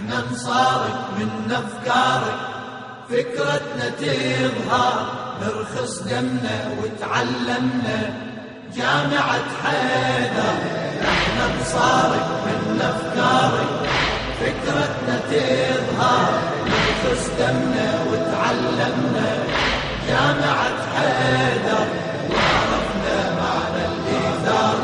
احنا نصارك من افكارك، فكرتنا تظهر نرخص دمنا وتعلمنا جامعة حيدر. احنا نصارك من افكارك، فكرتنا تظهر نرخص دمنا وتعلمنا جامعة حيدر. وعرفنا معنى الإيثار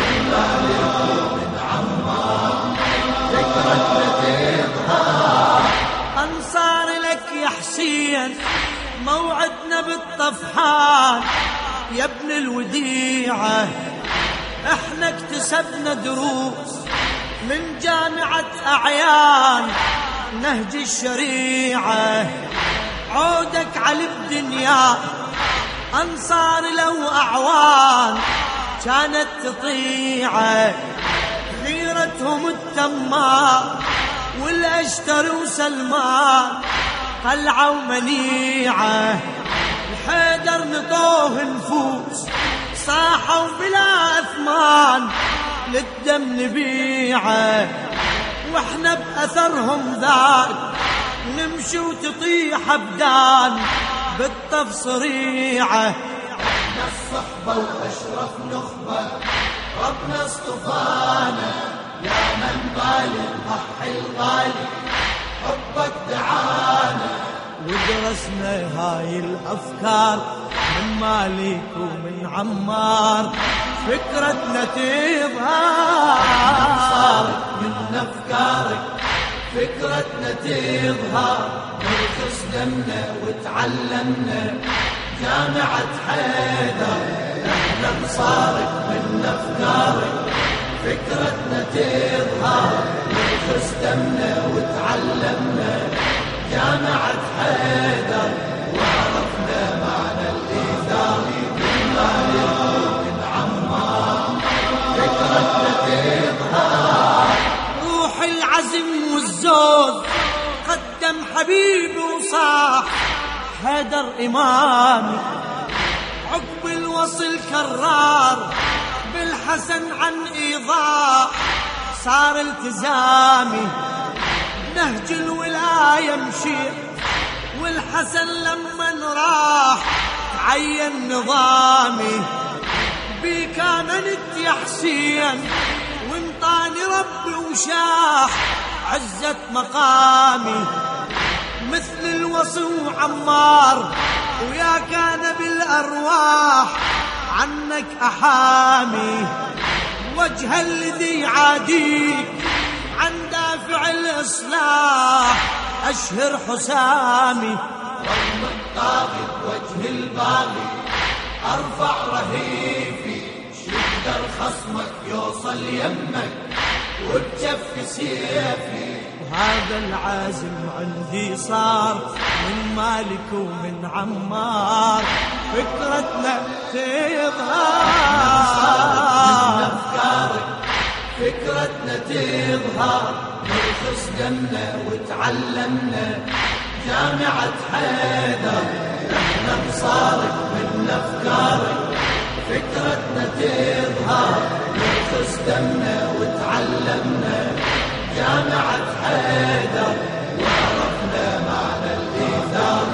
من عمار، فكرتنا تظهر. أنصار لك يا حسين موعدنا بالطفحان يا ابن الوديعة. احنا اكتسبنا دروس من جامعة أعيان نهج الشريعة. عودك على الدنيا أنصار لو أعوان كانت تطيعه. غيرتهم التمار والأشتر وسلمان قلعة ومنيعة. الحيدر نطوه نفوس صاحوا بلا أثمان للدم نبيعه. واحنا بأثرهم ذاك نمشي وتطيح أبدان بالطف صريعة. احنا الصحبة وأشرف نخبة، ربنا اصطفانا يا من بالي ضحي الغالي، حبك دعانا. ودرسنا هاي الأفكار من مالك ومن عمار، فكرتنا تظهر من أفكارك، فكرتنا تظهر نرخص دمنا وتعلمنا جامعة حيدر. احنا نصارك من أفكارك، فكرتنا تظهر نرخص دمنا وتعلمنا جامعة حيدر. وعرفنا معنى الإيثار من عمار، فكرتنا تظهر. روح العزم والزود قدم حبيبي وصاح حيدر إمامي. عقب الوصل كرار بالحسن عن إيضاح صار التزامي. نهج الولاية مشي والحسن لما راح عين نظامي. بيك آمنت يا حسين وانطاني ربي وشاح عزة مقامي. مثل الوصي وعمار ويا كان بالأرواح عنك أحامي. وجه الذي عاديك عن دافع الإصلاح أشهر حسامي. رغم الطاغي وجه الباغي أرفع رهيفي، شقدر خصمك يوصل يمك وبجف سيفي. وهذا العازم عندي صار من مالك ومن عمار، فكرتنا تظهر من أفكارك، فكرتنا تظهر نرخص دمنا وتعلمنا جامعة حيدر. احنا نصارك من أفكارك، فكرتنا تظهر نرخص دمنا وتعلمنا جامعة حيدر. وعرفنا معنى الإيثار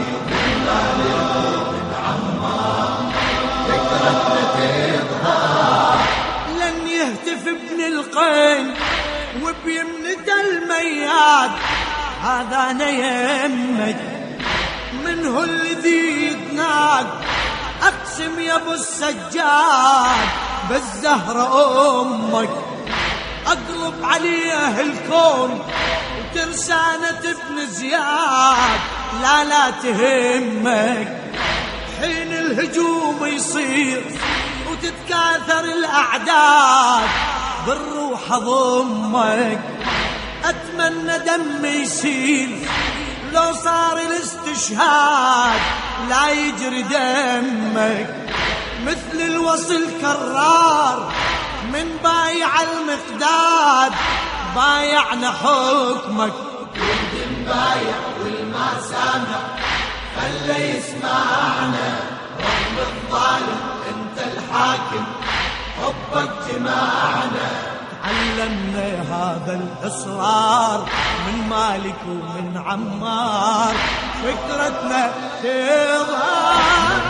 من عمار، فكرتنا تظهر. لن يهتف ابن القين وبيمنة المياد هذا أنا يمك. منه الذي يتناق أقسم يا أبو السجاد بالزهرة أمك. أقلب عليه الكون وترسانة ابن زياد لا تهمك. حين الهجوم يصير وتتكاثر الأعداد بالروح أضمك. أتمنى دمي يسيل لو صار الاستشهاد لا يجري دمك. مثل الوصل كرار من بايع المقداد بايعنا حكمك. ولد بايع والما سامع خلى يسمعنا. رب الظالم انت الحاكم حبك جمعنا. علمنا هذا الإصرار من مالك ومن عمار، فكرتنا تظهر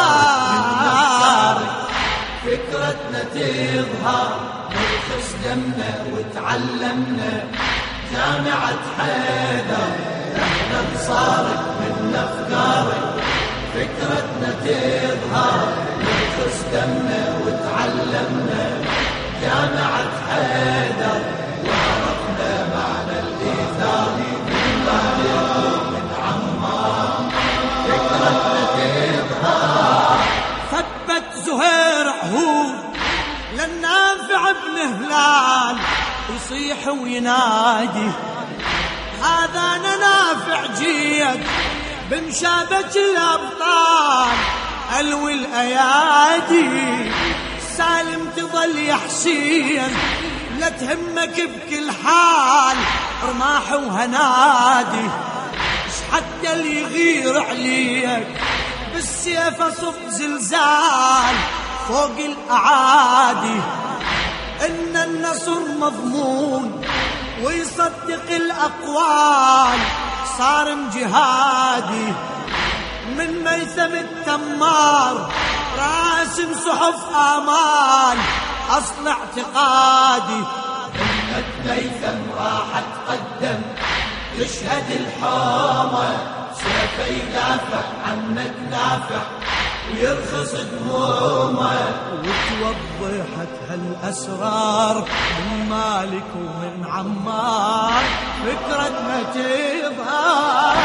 فكرتنا تظهر نرخص دمنا وتعلمنا جامعة حيدر، احنا انصارك من افكارك. فكرتنا تظهر نرخص دمنا وتعلمنا جامعة حيدر، وعرفنا معنى الإيثار من مالك ومن عمار. فكرتنا تظهر ثبت زهير عهود للنافع بن هلال، يصيح وينادي هذا أنا نافع جيد بمشابة الأبطال ألوي الأيادي. سالم تظل يا حسين لا تهمك بكل حال، رماح وهنادي حتى اللي يغير عليك بالسيف أصب زلزال فوق الأعادي. إن النصر مضمون ويصدق الأقوال، صارم جهادي من ميثم التمار، راسم صحف آمال أصل اعتقادي. إنك ميثم راح تقدم تشهد الحومة، سيف يدافع عنك نافع ويرخص دمومه. وتوضحت هالأسرار من مالك ومن عمار، فكرتنا تظهر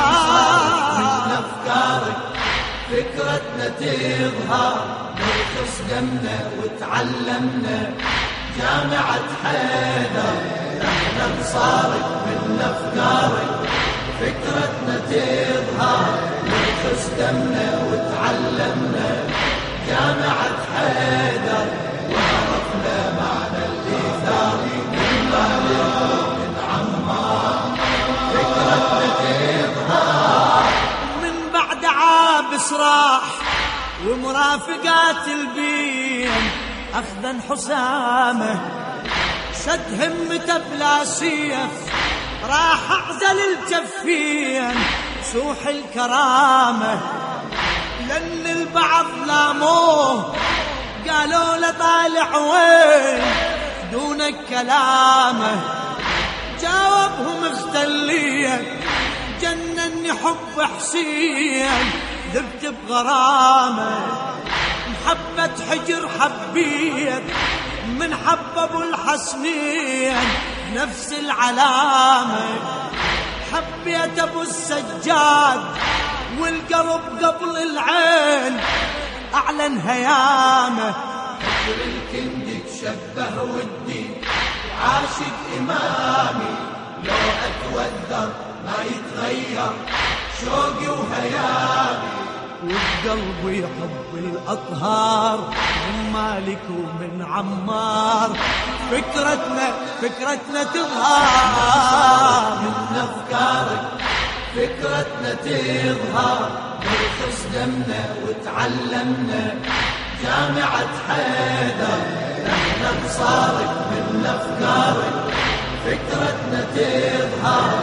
من أفكارك. فكرتنا تظهر نرخص دمنا وتعلمنا جامعة حيدر، احنا انصارك من أفكارك. فكرتنا تظهر نرخص دمنا وتعلمنا جامعة حيدر، وعرفنا معنى الإيثار من مالك ومن عمار. فكرتنا تظهر من بعد عابس راح ومرافقات البين، أخذا حسامه شد همته بلا سيف، راح أعزل الجفين سوح الكرامة. لأن البعض لاموه قالوا له طالع وين دونك كلامه، جاوبهم اختليت جنني حب حسين ذبت بغرامه. محبة حجر حبيت من حب ابو الحسنين نفس العلامة، حبيت ابو السجاد والقلب قبل العين اعلن هيامه. حجر الكندي تشبه ودي عاشق امامي، لو اتوذر ما يتغير شوقي وهيامي. والقلب يحب الأطهار من مالك ومن عمار، فكرتنا تظهر من أفكارك. فكرتنا تظهر نرخص دمنا وتعلمنا جامعة حيدر، احنا انصارك من أفكارك. فكرتنا تظهر